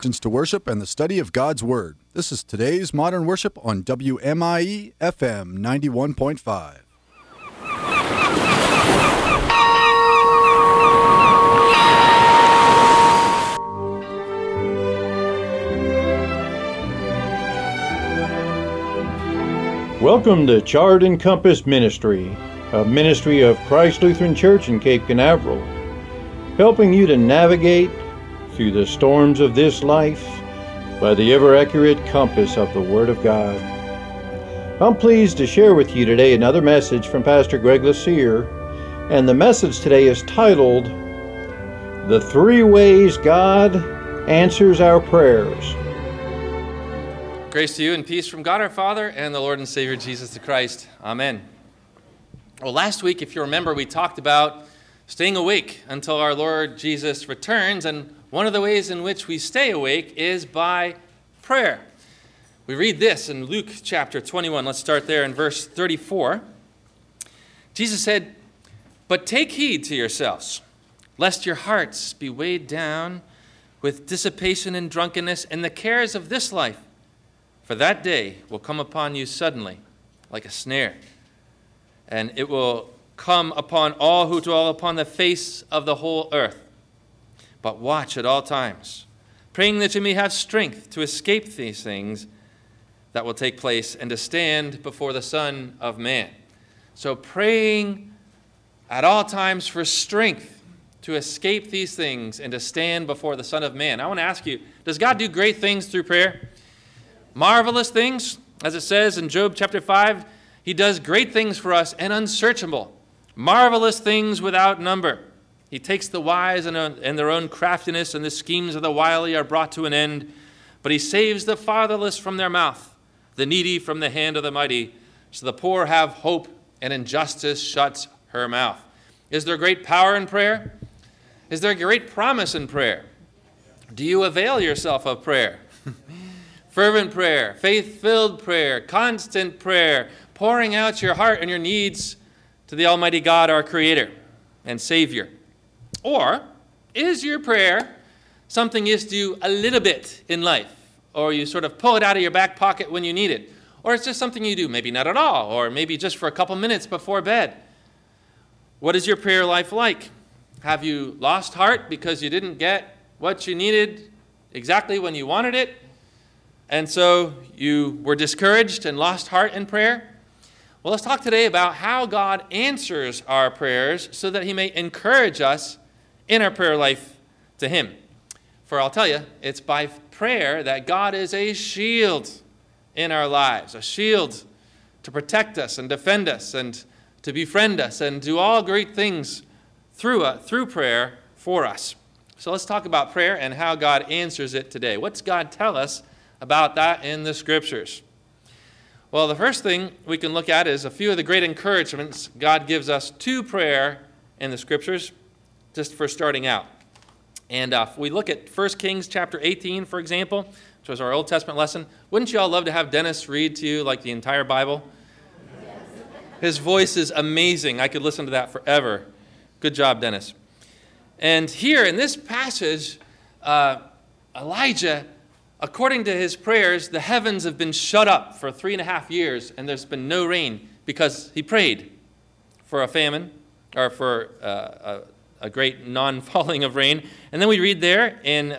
To worship and the study of God's Word. This is today's Modern Worship on WMIE FM 91.5. Welcome to Chart and Compass Ministry, a ministry of Christ Lutheran Church in Cape Canaveral, helping you to navigate through the storms of this life by the ever-accurate compass of the Word of God. I'm pleased to share with you today another message from Pastor Greg Lassere, and the message today is titled, The Three Ways God Answers Our Prayers. Grace to you and peace from God our Father and the Lord and Savior Jesus the Christ. Amen. Well, last week, if you remember, we talked about staying awake until our Lord Jesus returns, and one of the ways in which we stay awake is by prayer. We read this in Luke chapter 21. Let's start there in verse 34. Jesus said, "But take heed to yourselves, lest your hearts be weighed down with dissipation and drunkenness and the cares of this life. For that day will come upon you suddenly, like a snare, and it will come upon all who dwell upon the face of the whole earth. But watch at all times, praying that you may have strength to escape these things that will take place and to stand before the Son of Man." So praying at all times for strength to escape these things and to stand before the Son of Man. I want to ask you, does God do great things through prayer? Marvelous things, as it says in Job chapter 5, he does great things for us and unsearchable. Marvelous things without number. He takes the wise and their own craftiness, and the schemes of the wily are brought to an end. But he saves the fatherless from their mouth, the needy from the hand of the mighty. So the poor have hope, and injustice shuts her mouth. Is there great power in prayer? Is there great promise in prayer? Do you avail yourself of prayer? Fervent prayer, faith-filled prayer, constant prayer, pouring out your heart and your needs to the Almighty God, our Creator and Savior. Or is your prayer something you just do a little bit in life, or you sort of pull it out of your back pocket when you need it? Or it's just something you do, maybe not at all, or maybe just for a couple minutes before bed. What is your prayer life like? Have you lost heart because you didn't get what you needed exactly when you wanted it, and so you were discouraged and lost heart in prayer? Well, let's talk today about how God answers our prayers so that he may encourage us in our prayer life to him. For I'll tell you, it's by prayer that God is a shield in our lives, a shield to protect us and defend us and to befriend us and do all great things through prayer for us. So let's talk about prayer and how God answers it today. What's God tell us about that in the Scriptures? Well, the first thing we can look at is a few of the great encouragements God gives us to prayer in the Scriptures, just for starting out. And if we look at 1 Kings chapter 18, for example, which was our Old Testament lesson, wouldn't you all love to have Dennis read to you like the entire Bible? Yes. His voice is amazing. I could listen to that forever. Good job, Dennis. And here in this passage, Elijah, according to his prayers, the heavens have been shut up for 3.5 years, and there's been no rain because he prayed for a famine, or for a great non-falling of rain. And then we read there in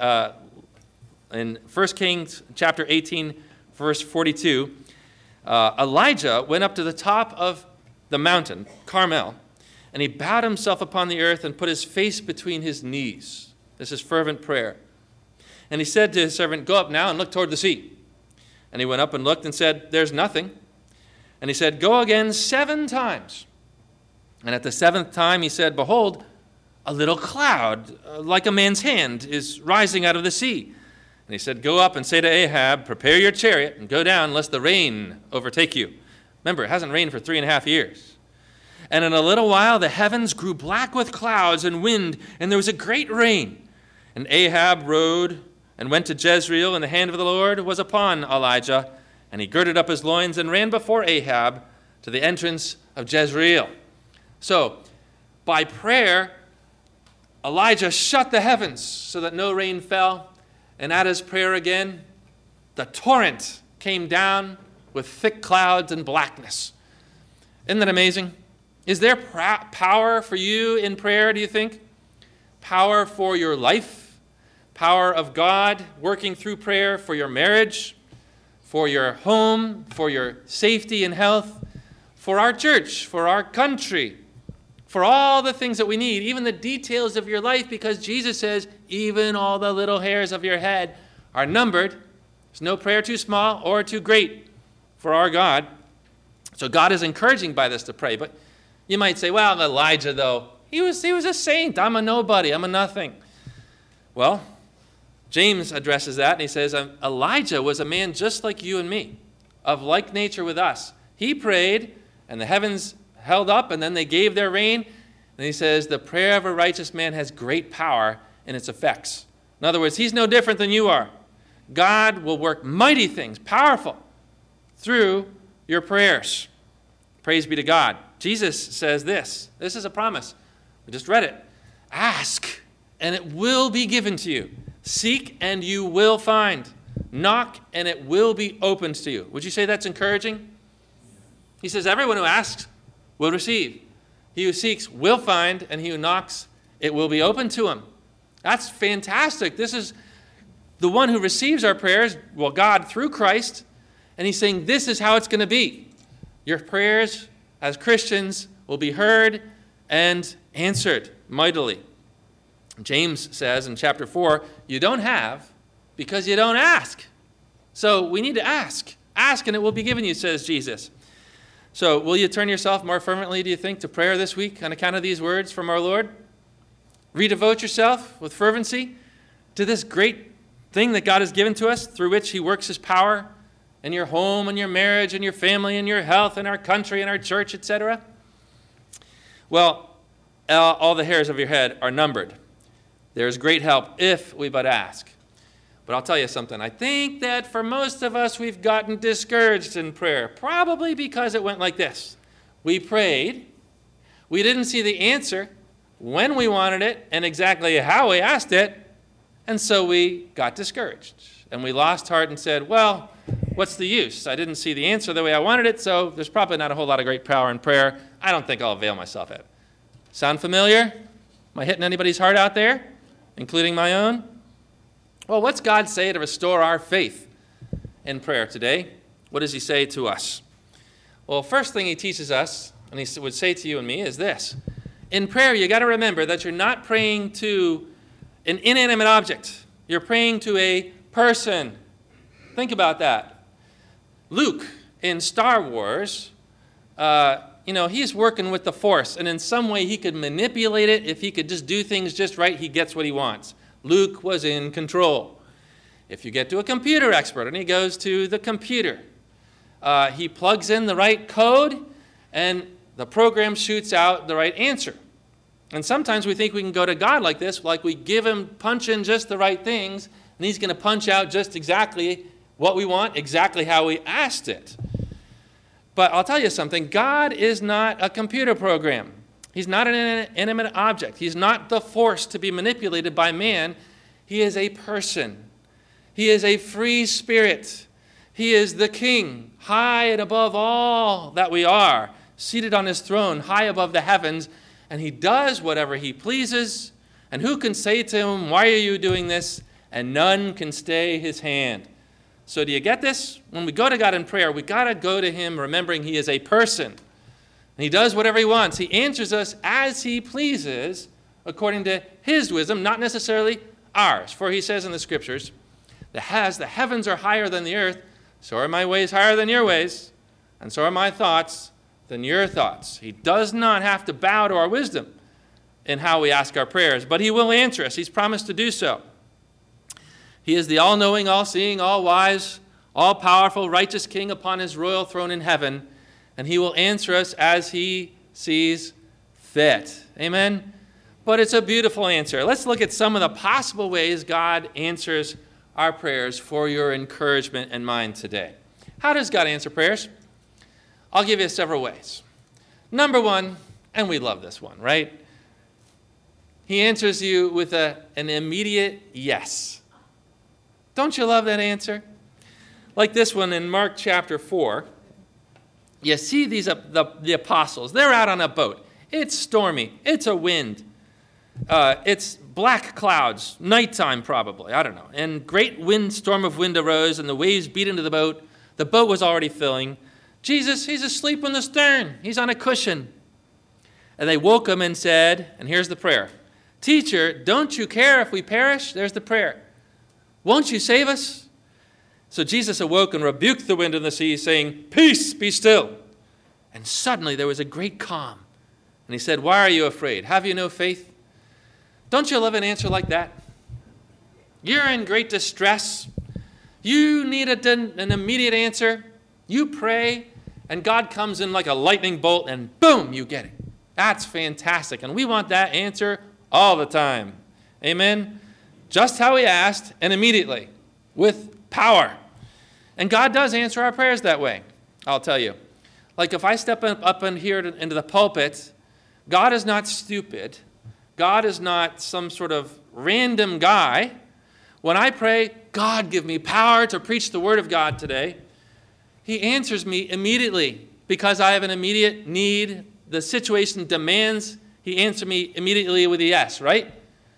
1 Kings chapter 18, verse 42, Elijah went up to the top of the mountain, Carmel, and he bowed himself upon the earth and put his face between his knees. This is fervent prayer. And he said to his servant, "Go up now and look toward the sea." And he went up and looked and said, "There's nothing." And he said, "Go again 7 times. And at the 7th time he said, Behold, a little cloud, like a man's hand, is rising out of the sea. And he said, Go up and say to Ahab, Prepare your chariot and go down, lest the rain overtake you. Remember, it hasn't rained for 3.5 years. And in a little while the heavens grew black with clouds and wind, and there was a great rain. And Ahab rode and went to Jezreel, and the hand of the Lord was upon Elijah. And he girded up his loins and ran before Ahab to the entrance of Jezreel. So, by prayer, Elijah shut the heavens so that no rain fell, And at his prayer again, the torrent came down with thick clouds and blackness. Isn't that amazing? Is there power for you in prayer, do you think? Power for your life? Power of God working through prayer for your marriage, for your home, for your safety and health, for our church, for our country, for all the things that we need, even the details of your life, because Jesus says, even all the little hairs of your head are numbered. There's no prayer too small or too great for our God. So God is encouraging by this to pray. But you might say, well, Elijah, though, he was a saint. I'm a nobody. I'm a nothing. Well, James addresses that, and he says, Elijah was a man just like you and me, of like nature with us. He prayed, and the heavens held up, and then they gave their rain. And he says, the prayer of a righteous man has great power in its effects. In other words, he's no different than you are. God will work mighty things, powerful, through your prayers. Praise be to God. Jesus says this. This is a promise. We just read it. Ask, and it will be given to you. Seek, and you will find. Knock, and it will be opened to you. Would you say that's encouraging? He says, everyone who asks will receive. He who seeks will find, and he who knocks, it will be opened to him. That's fantastic. This is the one who receives our prayers, well, God through Christ, and he's saying this is how it's going to be. Your prayers as Christians will be heard and answered mightily. James says in chapter 4, you don't have because you don't ask. So we need to ask. Ask and it will be given you, says Jesus. So will you turn yourself more fervently, do you think, to prayer this week on account of these words from our Lord? Redevote yourself with fervency to this great thing that God has given to us through which he works his power in your home and your marriage and your family and your health and our country and our church, etc. Well, all the hairs of your head are numbered. There is great help if we but ask. But I'll tell you something. I think that for most of us, we've gotten discouraged in prayer, probably because it went like this. We prayed. We didn't see the answer when we wanted it and exactly how we asked it. And so we got discouraged. And we lost heart and said, well, what's the use? I didn't see the answer the way I wanted it, so there's probably not a whole lot of great power in prayer. I don't think I'll avail myself of it. Sound familiar? Am I hitting anybody's heart out there, including my own? Well, what's God say to restore our faith in prayer today? What does he say to us? Well, first thing he teaches us, and he would say to you and me, is this. In prayer, you got to remember that you're not praying to an inanimate object. You're praying to a person. Think about that. Luke in Star Wars, he's working with the Force, and in some way he could manipulate it. If he could just do things just right, he gets what he wants. Luke was in control. If you get to a computer expert and he goes to the computer, he plugs in the right code and the program shoots out the right answer. And sometimes we think we can go to God like this, like we punch in just the right things, and he's going to punch out just exactly what we want, exactly how we asked it. But I'll tell you something, God is not a computer program. He's not an inanimate object. He's not the force to be manipulated by man. He is a person. He is a free spirit. He is the king, high and above all that we are, seated on his throne, high above the heavens, and he does whatever he pleases. And who can say to him, why are you doing this? And none can stay his hand. So do you get this? When we go to God in prayer, we got to go to him remembering he is a person. And he does whatever he wants. He answers us as he pleases, according to his wisdom, not necessarily ours. For he says in the scriptures, the heavens are higher than the earth, so are my ways higher than your ways, and so are my thoughts than your thoughts. He does not have to bow to our wisdom in how we ask our prayers, but he will answer us. He's promised to do so. He is the all-knowing, all-seeing, all-wise, all-powerful, righteous king upon his royal throne in heaven, and he will answer us as he sees fit. Amen? But it's a beautiful answer. Let's look at some of the possible ways God answers our prayers for your encouragement and mine today. How does God answer prayers? I'll give you several ways. Number one, and we love this one, right? He answers you with an immediate yes. Don't you love that answer? Like this one in Mark chapter 4. You see the apostles. They're out on a boat. It's stormy. It's a wind. It's black clouds, nighttime probably, I don't know. And great storm of wind arose, and the waves beat into the boat. The boat was already filling. Jesus, he's asleep in the stern. He's on a cushion. And they woke him and said, and here's the prayer, Teacher, don't you care if we perish? There's the prayer. Won't you save us? So Jesus awoke and rebuked the wind and the sea, saying, Peace, be still. And suddenly there was a great calm. And he said, Why are you afraid? Have you no faith? Don't you love an answer like that? You're in great distress. You need an immediate answer. You pray, and God comes in like a lightning bolt, and boom, you get it. That's fantastic. And we want that answer all the time. Amen? Just how we asked, and immediately, with power. And God does answer our prayers that way, I'll tell you. Like if I step up in here into the pulpit, God is not stupid. God is not some sort of random guy. When I pray, God, give me power to preach the word of God today, he answers me immediately because I have an immediate need. The situation demands he answer me immediately with a yes, right?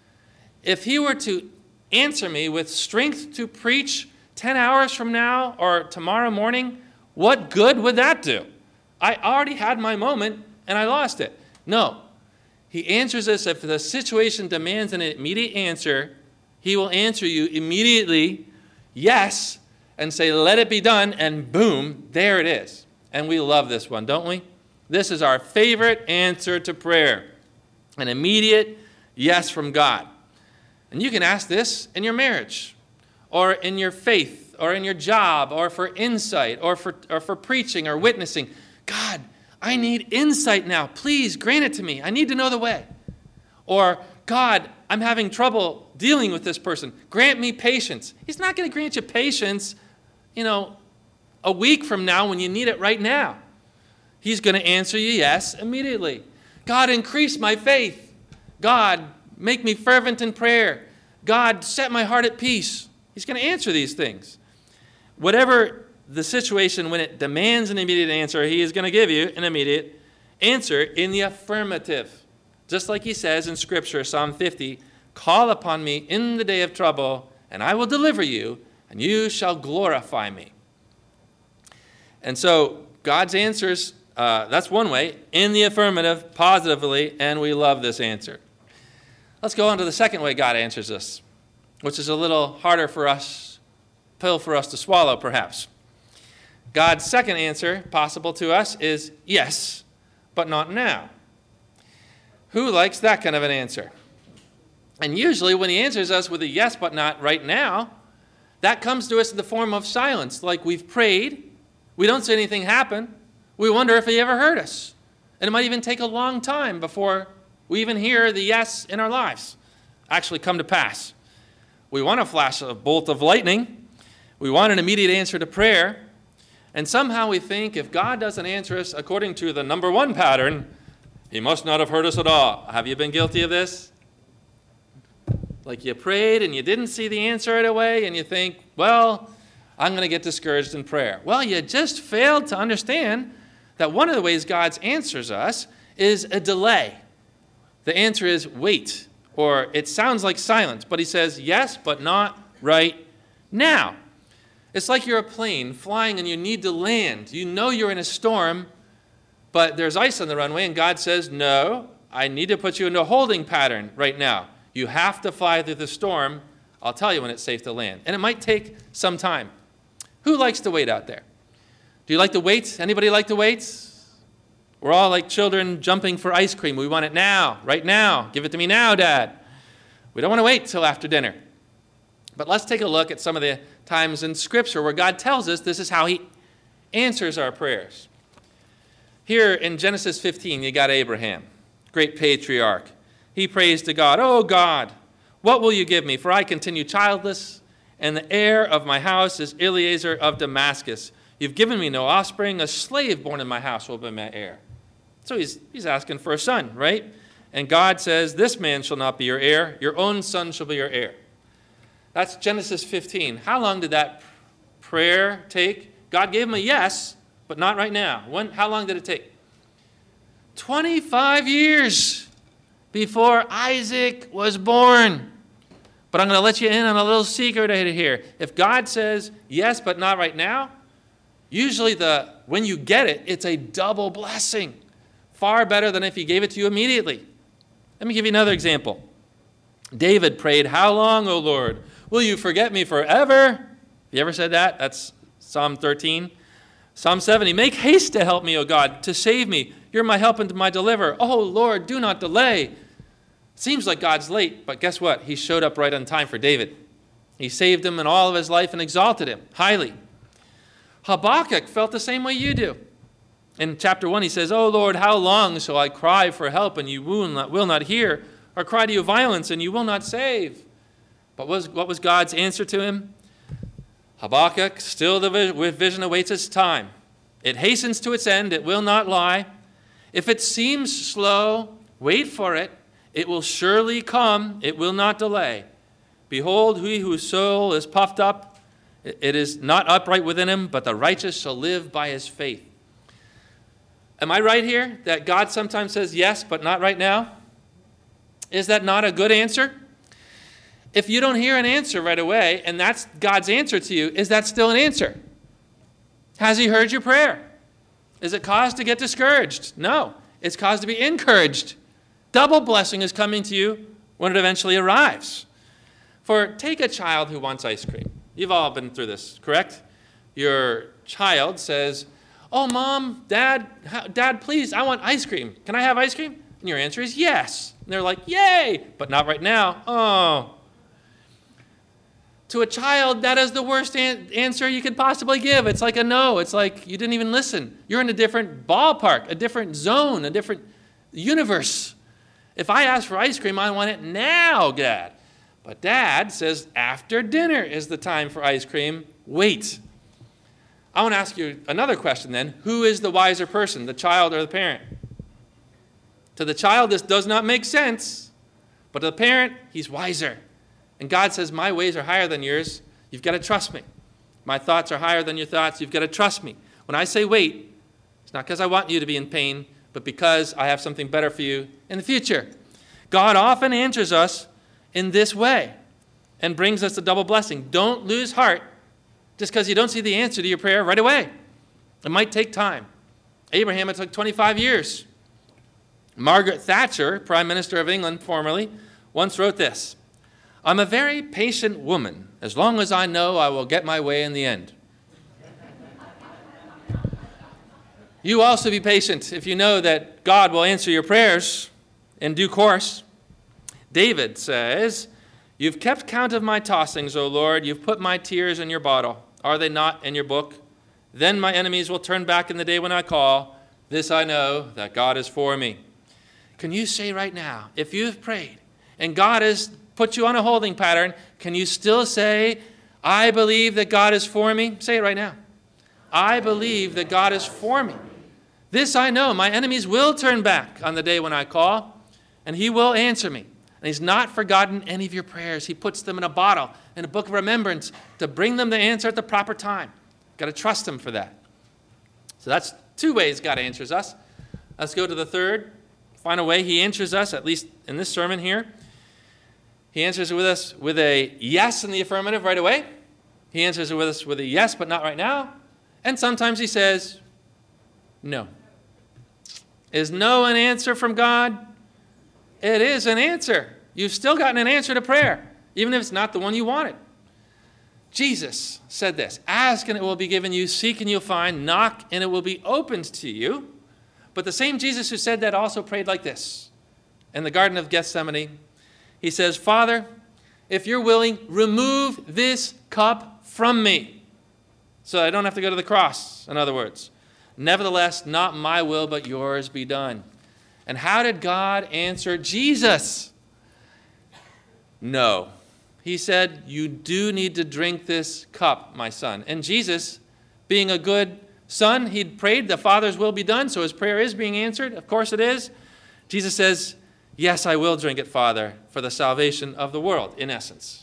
If he were to answer me with strength to preach 10 hours from now or tomorrow morning, what good would that do? I already had my moment and I lost it. No. He answers us if the situation demands an immediate answer, he will answer you immediately, yes, and say, let it be done, and boom, there it is. And we love this one, don't we? This is our favorite answer to prayer, an immediate yes from God. And you can ask this in your marriage, or in your faith, or in your job, or for insight, or for preaching or witnessing. God, I need insight now. Please grant it to me. I need to know the way. Or, God, I'm having trouble dealing with this person. Grant me patience. He's not going to grant you patience, a week from now when you need it right now. He's going to answer you yes immediately. God, increase my faith. God, make me fervent in prayer. God, set my heart at peace. He's going to answer these things. Whatever the situation, when it demands an immediate answer, he is going to give you an immediate answer in the affirmative. Just like he says in Scripture, Psalm 50, call upon me in the day of trouble, and I will deliver you, and you shall glorify me. And so God's answers, that's one way, in the affirmative, positively, and we love this answer. Let's go on to the second way God answers us, which is a little harder pill for us to swallow, perhaps. God's second answer possible to us is yes, but not now. Who likes that kind of an answer? And usually when he answers us with a yes, but not right now, that comes to us in the form of silence. Like we've prayed, we don't see anything happen, we wonder if he ever heard us. And it might even take a long time before we even hear the yes in our lives actually come to pass. We want a flash, a bolt of lightning. We want an immediate answer to prayer. And somehow we think if God doesn't answer us according to the number one pattern, he must not have heard us at all. Have you been guilty of this? Like you prayed and you didn't see the answer right away and you think, well, I'm going to get discouraged in prayer. Well, you just failed to understand that one of the ways God answers us is a delay. The answer is wait, or it sounds like silence, but he says yes, but not right now. It's like you're a plane flying and you need to land. You know you're in a storm, but there's ice on the runway, and God says, no, I need to put you into a holding pattern right now. You have to fly through the storm. I'll tell you when it's safe to land. And it might take some time. Who likes to wait out there? Do you like to wait? Anybody like to wait? We're all like children jumping for ice cream. We want it now, right now. Give it to me now, Dad. We don't want to wait till after dinner. But let's take a look at some of the times in Scripture where God tells us this is how he answers our prayers. Here in Genesis 15, you got Abraham, great patriarch. He prays to God, oh God, what will you give me? For I continue childless, and the heir of my house is Eliezer of Damascus. You've given me no offspring. A slave born in my house will be my heir. So he's asking for a son, right? And God says, this man shall not be your heir. Your own son shall be your heir. That's Genesis 15. How long did that prayer take? God gave him a yes, but not right now. How long did it take? 25 years before Isaac was born. But I'm going to let you in on a little secret here. If God says yes, but not right now, usually when you get it, it's a double blessing. Far better than if he gave it to you immediately. Let me give you another example. David prayed, "How long, O Lord? Will you forget me forever?" Have you ever said that? That's Psalm 13. Psalm 70, "Make haste to help me, O God, to save me. You're my help and my deliverer. Oh Lord, do not delay." Seems like God's late, but guess what? He showed up right on time for David. He saved him in all of his life and exalted him highly. Habakkuk felt the same way you do. In chapter 1, he says, "Oh Lord, how long shall I cry for help and you will not hear, or cry to you violence and you will not save?" But what was God's answer to him? Habakkuk, still with vision awaits its time. It hastens to its end, it will not lie. If it seems slow, wait for it. It will surely come, it will not delay. Behold, he whose soul is puffed up, it is not upright within him, but the righteous shall live by his faith. Am I right here that God sometimes says yes, but not right now? Is that not a good answer? If you don't hear an answer right away, and that's God's answer to you, is that still an answer? Has he heard your prayer? Is it cause to get discouraged? No, it's cause to be encouraged. Double blessing is coming to you when it eventually arrives. For take a child who wants ice cream. You've all been through this, correct? Your child says, "Oh, Mom, Dad, please, I want ice cream. Can I have ice cream?" And your answer is yes. And they're like, "Yay!" But not right now. Oh. To a child, that is the worst answer you could possibly give. It's like a no. It's like you didn't even listen. You're in a different ballpark, a different zone, a different universe. If I ask for ice cream, I want it now, Dad. But Dad says after dinner is the time for ice cream. Wait. I want to ask you another question then. Who is the wiser person, the child or the parent? To the child, this does not make sense. But to the parent, he's wiser. And God says, my ways are higher than yours. You've got to trust me. My thoughts are higher than your thoughts. You've got to trust me. When I say wait, it's not because I want you to be in pain, but because I have something better for you in the future. God often answers us in this way and brings us a double blessing. Don't lose heart just because you don't see the answer to your prayer right away. It might take time. Abraham, it took 25 years. Margaret Thatcher, Prime Minister of England formerly, once wrote this: "I'm a very patient woman. As long as I know I will get my way in the end." You also be patient if you know that God will answer your prayers in due course. David says, "You've kept count of my tossings, O Lord. You've put my tears in your bottle. Are they not in your book? Then my enemies will turn back in the day when I call. This I know, that God is for me." Can you say right now, if you've prayed and God has put you on a holding pattern, can you still say, "I believe that God is for me"? Say it right now. I believe that God is for me. This I know, my enemies will turn back on the day when I call, and he will answer me. And he's not forgotten any of your prayers. He puts them in a bottle, in a book of remembrance, to bring them the answer at the proper time. Got to trust him for that. So that's two ways God answers us. Let's go to the third, final way he answers us, at least in this sermon here. He answers with us with a yes in the affirmative right away. He answers with us with a yes, but not right now. And sometimes he says, no. Is no an answer from God? It is an answer. You've still gotten an answer to prayer, even if it's not the one you wanted. Jesus said this: "Ask and it will be given you, seek and you'll find, knock and it will be opened to you." But the same Jesus who said that also prayed like this. In the Garden of Gethsemane, he says, "Father, if you're willing, remove this cup from me." So I don't have to go to the cross, in other words. "Nevertheless, not my will, but yours be done." And how did God answer Jesus? No. He said, "You do need to drink this cup, my son." And Jesus, being a good son, he'd prayed, the Father's will be done, so his prayer is being answered. Of course it is. Jesus says, "Yes, I will drink it, Father, for the salvation of the world," in essence.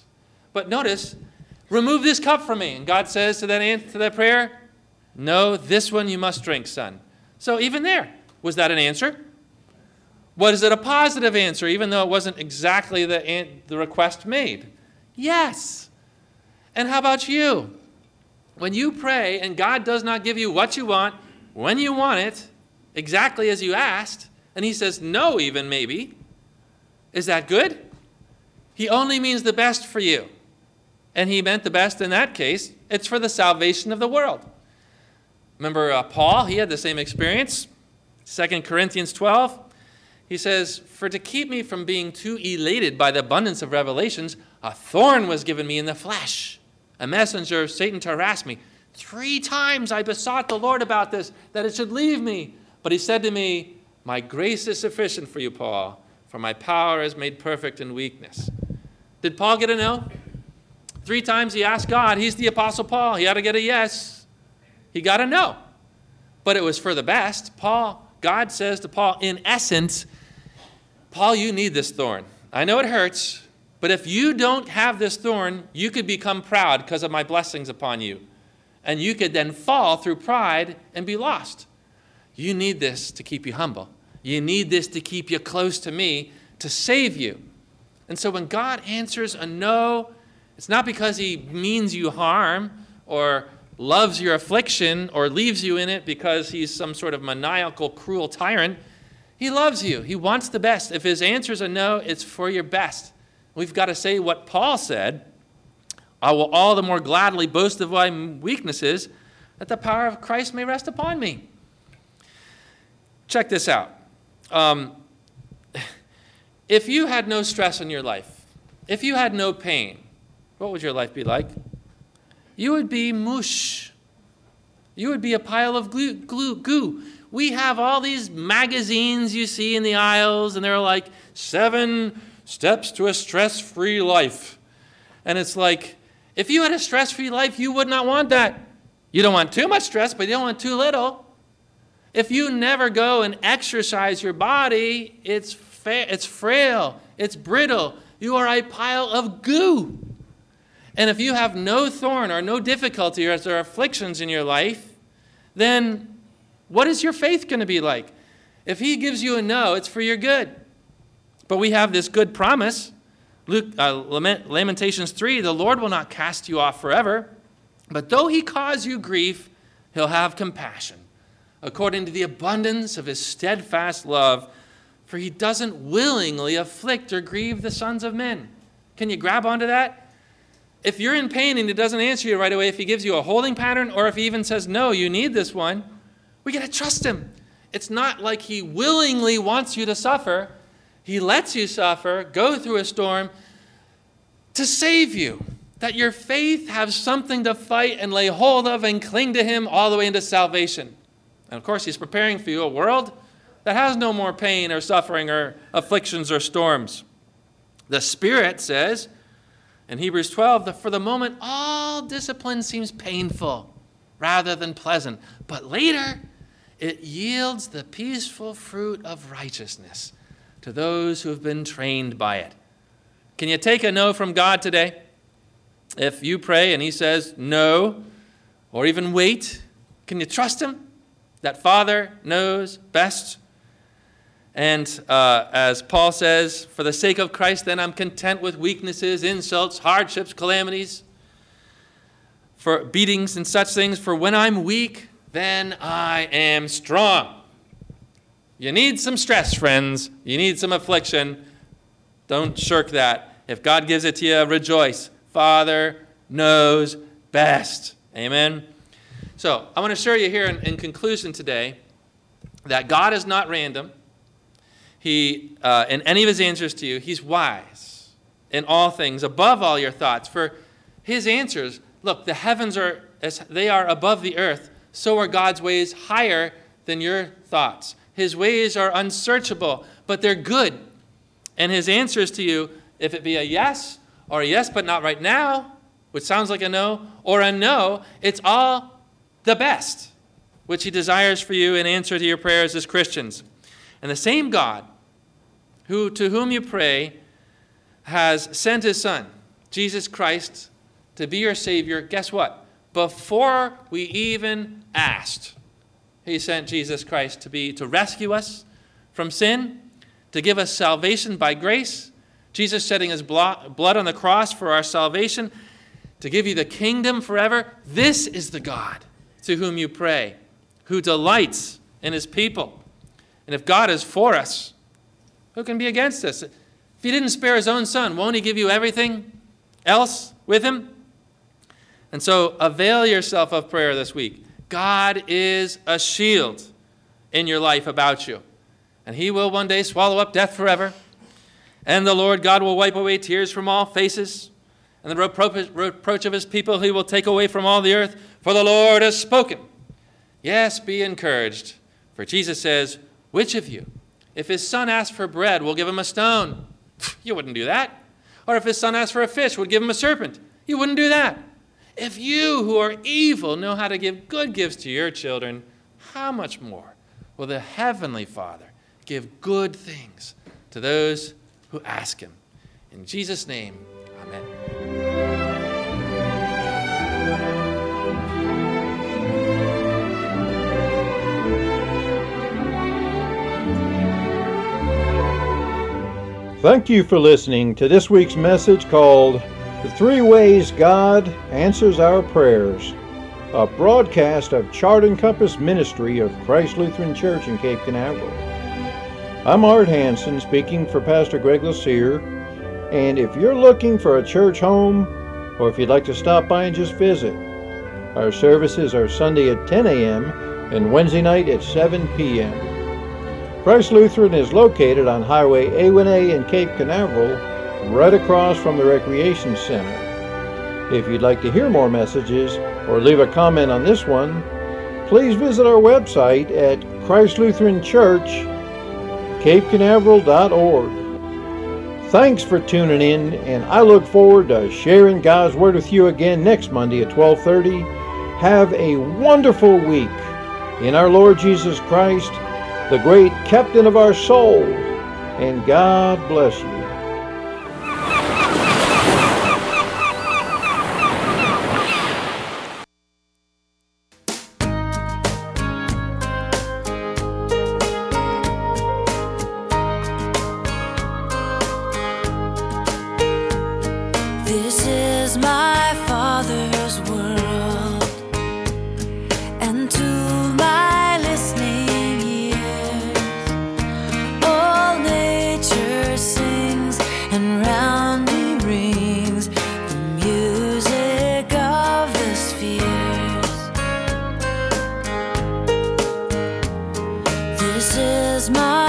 But notice, remove this cup from me. And God says to that prayer, no, this one you must drink, son. So even there, was that an answer? Was it a positive answer, even though it wasn't exactly the request made? Yes. And how about you? When you pray and God does not give you what you want, when you want it, exactly as you asked, and he says no even maybe, is that good? He only means the best for you. And he meant the best in that case. It's for the salvation of the world. Remember Paul? He had the same experience. 2 Corinthians 12. He says, for to keep me from being too elated by the abundance of revelations, a thorn was given me in the flesh, a messenger of Satan to harass me. 3 times I besought the Lord about this, that it should leave me. But he said to me, my grace is sufficient for you, Paul, for my power is made perfect in weakness. Did Paul get a no? 3 times he asked God. He's the Apostle Paul. He had to get a yes. He got a no. But it was for the best. God says to Paul, in essence, Paul, you need this thorn. I know it hurts, but if you don't have this thorn, you could become proud because of my blessings upon you. And you could then fall through pride and be lost. You need this to keep you humble. You need this to keep you close to me, to save you. And so when God answers a no, it's not because he means you harm or loves your affliction or leaves you in it because he's some sort of maniacal, cruel tyrant. He loves you. He wants the best. If his answer is a no, it's for your best. We've got to say what Paul said, I will all the more gladly boast of my weaknesses, that the power of Christ may rest upon me. Check this out. If you had no stress in your life, if you had no pain, what would your life be like? You would be mush. You would be a pile of goo. We have all these magazines you see in the aisles, and they're like 7 steps to a stress-free life. And it's like, if you had a stress-free life, you would not want that. You don't want too much stress, but you don't want too little. If you never go and exercise your body, it's frail, it's brittle. You are a pile of goo. And if you have no thorn or no difficulty or there are afflictions in your life, then what is your faith going to be like? If he gives you a no, it's for your good. But we have this good promise. Lamentations 3, the Lord will not cast you off forever, but though he cause you grief, he'll have compassion, according to the abundance of his steadfast love, for he doesn't willingly afflict or grieve the sons of men. Can you grab onto that? If you're in pain and he doesn't answer you right away, if he gives you a holding pattern, or if he even says, no, you need this one, we got to trust him. It's not like he willingly wants you to suffer. He lets you suffer, go through a storm to save you, that your faith have something to fight and lay hold of and cling to him all the way into salvation. And of course, he's preparing for you a world that has no more pain or suffering or afflictions or storms. The Spirit says in Hebrews 12 that for the moment, all discipline seems painful rather than pleasant. But later, it yields the peaceful fruit of righteousness to those who have been trained by it. Can you take a no from God today? If you pray and he says no, or even wait, can you trust him? That Father knows best. And as Paul says, for the sake of Christ, then I'm content with weaknesses, insults, hardships, calamities, for beatings and such things. For when I'm weak, then I am strong. You need some stress, friends. You need some affliction. Don't shirk that. If God gives it to you, rejoice. Father knows best. Amen. So I want to show you here in conclusion today that God is not random. He, in any of his answers to you, he's wise in all things, above all your thoughts. For his answers, look, the heavens are, as they are above the earth, so are God's ways higher than your thoughts. His ways are unsearchable, but they're good. And his answers to you, if it be a yes, or a yes but not right now, which sounds like a no, or a no, it's all the best, which he desires for you in answer to your prayers as Christians. And the same God to whom you pray has sent his Son Jesus Christ to be your Savior, guess what? Before we even asked, he sent Jesus Christ to rescue us from sin, to give us salvation by grace. Jesus shedding his blood on the cross for our salvation, to give you the kingdom forever. This is the God to whom you pray, who delights in his people. And if God is for us, who can be against us? If he didn't spare his own son, won't he give you everything else with him? And so avail yourself of prayer this week. God is a shield in your life about you. And he will one day swallow up death forever. And the Lord God will wipe away tears from all faces. And the reproach of his people he will take away from all the earth. For the Lord has spoken. Yes, be encouraged. For Jesus says, which of you, if his son asked for bread, will give him a stone? You wouldn't do that. Or if his son asked for a fish, would give him a serpent? You wouldn't do that. If you who are evil know how to give good gifts to your children, how much more will the Heavenly Father give good things to those who ask him? In Jesus' name, amen. Thank you for listening to this week's message called The 3 Ways God Answers Our Prayers, a broadcast of Chart and Compass Ministry of Christ Lutheran Church in Cape Canaveral. I'm Art Hansen, speaking for Pastor Greg Lassier, and if you're looking for a church home, or if you'd like to stop by and just visit, our services are Sunday at 10 a.m. and Wednesday night at 7 p.m. Christ Lutheran is located on Highway A1A in Cape Canaveral, right across from the Recreation Center. If you'd like to hear more messages or leave a comment on this one, please visit our website at ChristLutheranChurch.CapeCanaveral.org. Thanks for tuning in, and I look forward to sharing God's Word with you again next Monday at 12:30. Have a wonderful week in our Lord Jesus Christ, the great captain of our soul, and God bless you. This is my Father's world, and to my listening ears, all nature sings, and round me rings the music of the spheres. This is my